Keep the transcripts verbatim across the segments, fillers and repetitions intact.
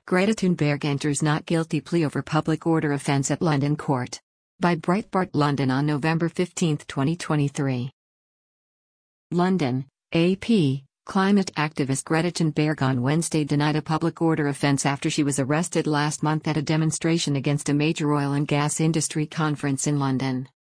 Greta Thunberg enters not guilty plea over public order offence at London court. By Breitbart London on November fifteenth, twenty twenty-three. London, A P. Climate activist Greta Thunberg on Wednesday denied a public order offence after she was arrested last month at a demonstration against a major oil and gas industry conference in London.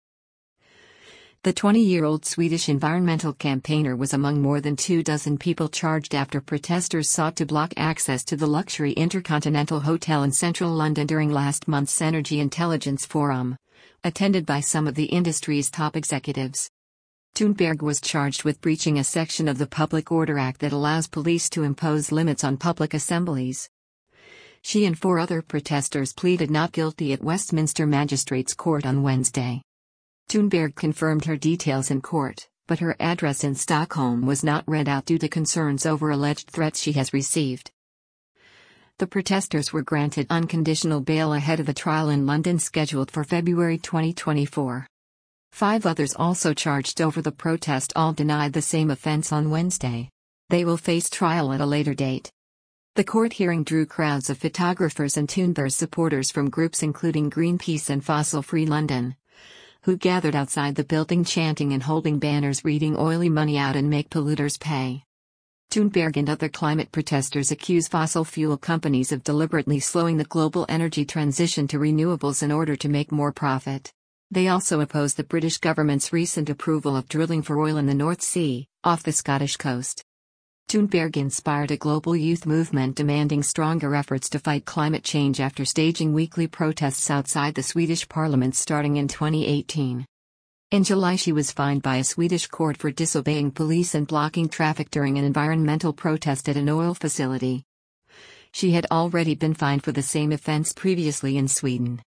The twenty-year-old Swedish environmental campaigner was among more than two dozen people charged after protesters sought to block access to the luxury Intercontinental Hotel in central London during last month's Energy Intelligence Forum, attended by some of the industry's top executives. Thunberg was charged with breaching a section of the Public Order Act that allows police to impose limits on public assemblies. She and four other protesters pleaded not guilty at Westminster Magistrates' Court on Wednesday. Thunberg confirmed her details in court, but her address in Stockholm was not read out due to concerns over alleged threats she has received. The protesters were granted unconditional bail ahead of a trial in London scheduled for February twenty twenty-four. Five others also charged over the protest all denied the same offence on Wednesday. They will face trial at a later date. The court hearing drew crowds of photographers and Thunberg supporters from groups including Greenpeace and Fossil Free London, who gathered outside the building chanting and holding banners reading "Oily money out and make polluters pay." Thunberg and other climate protesters accuse fossil fuel companies of deliberately slowing the global energy transition to renewables in order to make more profit. They also oppose the British government's recent approval of drilling for oil in the North Sea, off the Scottish coast. Thunberg inspired a global youth movement demanding stronger efforts to fight climate change after staging weekly protests outside the Swedish parliament starting in twenty eighteen. In July, she was fined by a Swedish court for disobeying police and blocking traffic during an environmental protest at an oil facility. She had already been fined for the same offence previously in Sweden.